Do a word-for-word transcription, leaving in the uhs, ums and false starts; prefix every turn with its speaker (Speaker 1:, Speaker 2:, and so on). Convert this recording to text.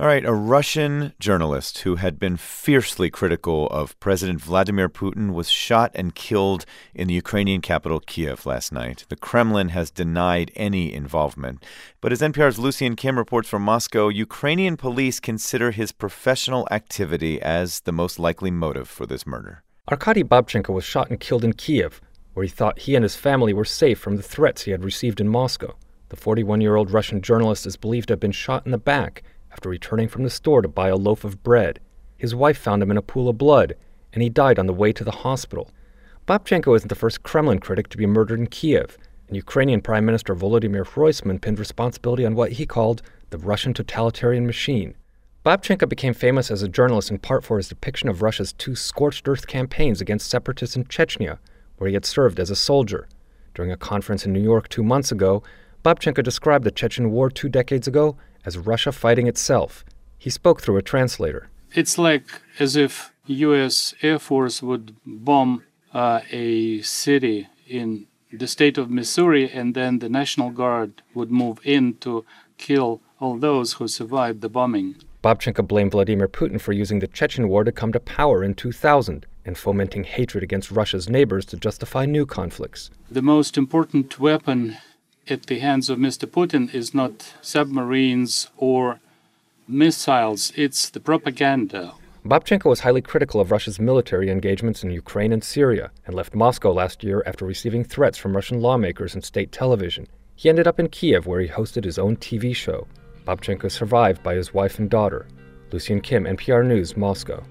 Speaker 1: All right, a Russian journalist who had been fiercely critical of President Vladimir Putin was shot and killed in the Ukrainian capital, Kiev, last night. The Kremlin has denied any involvement. But as N P R's Lucian Kim reports from Moscow, Ukrainian police consider his professional activity as the most likely motive for this murder.
Speaker 2: Arkady Babchenko was shot and killed in Kiev, where he thought he and his family were safe from the threats he had received in Moscow. The forty-one-year-old Russian journalist is believed to have been shot in the back after returning from the store to buy a loaf of bread. His wife found him in a pool of blood, and he died on the way to the hospital. Babchenko isn't the first Kremlin critic to be murdered in Kiev, and Ukrainian Prime Minister Volodymyr Hrysman pinned responsibility on what he called the Russian totalitarian machine. Babchenko became famous as a journalist in part for his depiction of Russia's two scorched earth campaigns against separatists in Chechnya, where he had served as a soldier. During a conference in New York two months ago, Babchenko described the Chechen War two decades ago as Russia fighting itself. He spoke through a translator.
Speaker 3: It's like as if U S Air Force would bomb uh, a city in the state of Missouri, and then the National Guard would move in to kill all those who survived the bombing.
Speaker 2: Babchenko blamed Vladimir Putin for using the Chechen War to come to power in two thousand and fomenting hatred against Russia's neighbors to justify new conflicts.
Speaker 3: The most important weapon at the hands of Mister Putin is not submarines or missiles, it's the propaganda.
Speaker 2: Babchenko was highly critical of Russia's military engagements in Ukraine and Syria and left Moscow last year after receiving threats from Russian lawmakers and state television. He ended up in Kiev, where he hosted his own T V show. Babchenko survived by his wife and daughter. Lucian Kim, N P R News, Moscow.